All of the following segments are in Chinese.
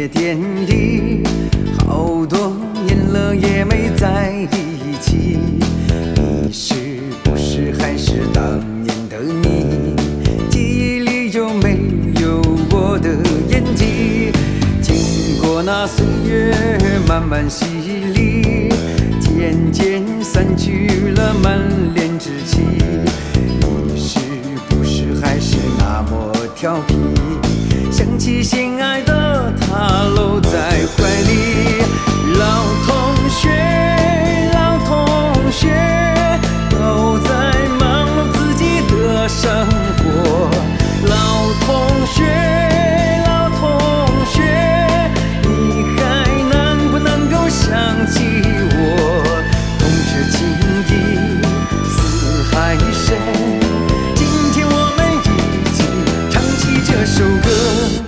典礼，好多年了也没在一起。你是不是还是当年的你？记忆里有没有我的眼睛？经过那岁月慢慢洗礼，渐渐散去了满脸稚气。你是不是还是那么调皮？想起心爱的他搂在怀里。老同学，老同学，都在忙碌自己的生活。老同学，老同学，你还能不能够想起我？同学情谊似海深，今天我们一起唱起这首歌。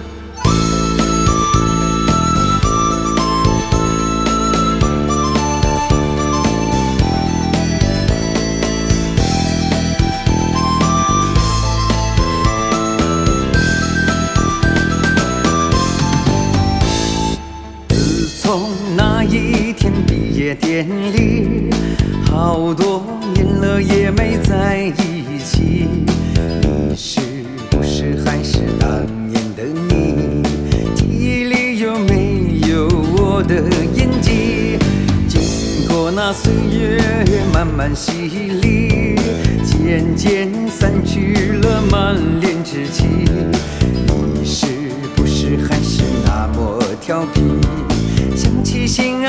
自从那一天毕业典礼，好多年了也没在一起。你是不是还是当年的你？记忆里有没有我的眼睛？经过那岁月慢慢洗礼，渐渐散去了满脸稚气。你是不是还是那么调皮？想起心